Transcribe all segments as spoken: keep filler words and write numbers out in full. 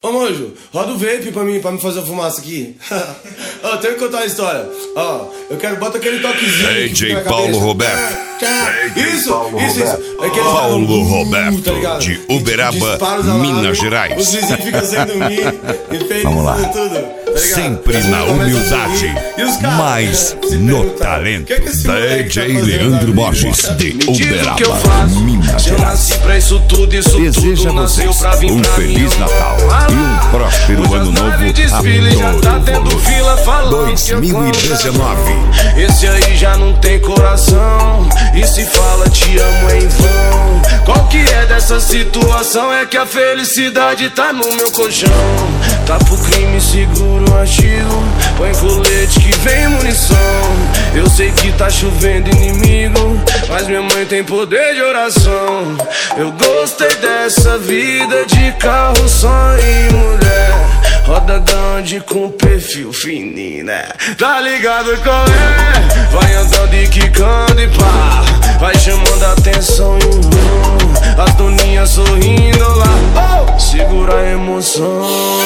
Ô, Mojo, roda o vape pra mim, pra me fazer a fumaça aqui. Ó, oh, tenho que contar uma história. Ó, oh, eu quero, bota aquele toquezinho. D J Paulo Roberto. Isso, Paulo isso, isso. É aquele Paulo falam, Roberto, tá de Uberaba, Minas Gerais. Os vizinhos ficam sem dormir. Vamos lá. Tudo, tá sempre na humildade, mas no talento. Que que D J Leandro Borges, de Uberaba, Minas Gerais. Eu nasci pra isso tudo, isso Deseja tudo nasceu vocês pra vir um pra Feliz mim, Natal e um próspero Ano Novo a todo volume. dois mil e dezenove. Esse aí já não tem coração, e se fala te amo é em vão. Qual que é dessa situação? É que a felicidade tá no meu colchão. Tá pro crime, seguro o artigo, põe colete que vem munição. Eu sei que tá chovendo inimigo, mas minha mãe tem poder de oração. Eu gostei dessa vida de carro, sonho e mulher. Roda grande com perfil fininho, né? Tá ligado qual é? Vai andando e quicando e pá, vai chamando a atenção e um, as doninhas sorrindo lá, oh, segura a emoção.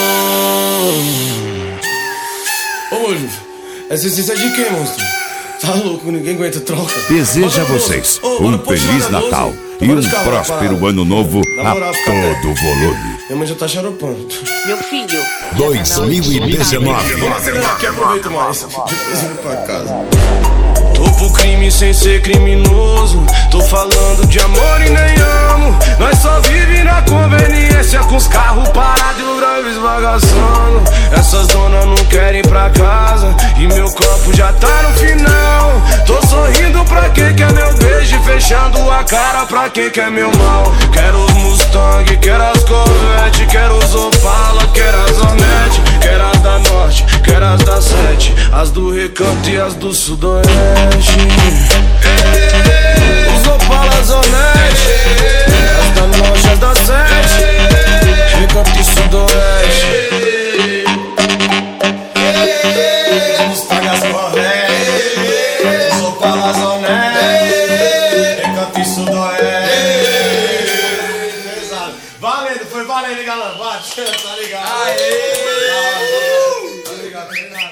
Ô, Mojo, essa essência é de quem, monstro? Tá louco, ninguém aguenta troca. Deseja a vocês um Feliz Natal e um próspero Ano Novo a todo volume. Minha mãe já tá xaropando. Meu filho. dois mil e dezenove. Vamos acelerar que aproveito mais. Depois eu vou pra casa. Tô pro crime sem ser criminoso, tô falando de amor e nem amo. Nós só vive na conveniência, com os carros parados e o drive esbagaçando. Essas donas não querem ir pra casa e meu copo já tá no final. Tô sorrindo pra quem quer meu beijo e fechando a cara pra quem quer meu mal. Quero os Mustang, quero as Corvette, quero os Opala, quero as Hornet, quero as da Norte, quero as da Sete, as do Recanto e as do Sudoeste. Os Opalas Hornet, as da Norte, as da Sete, Recanto e Sudoeste. Os Mustang, as Corvette, os Opalas Hornet, Recanto e Sudoeste. Valendo, foi valendo, galera. Bate, tá ligado? Aê! Tá ligado, tá ligado.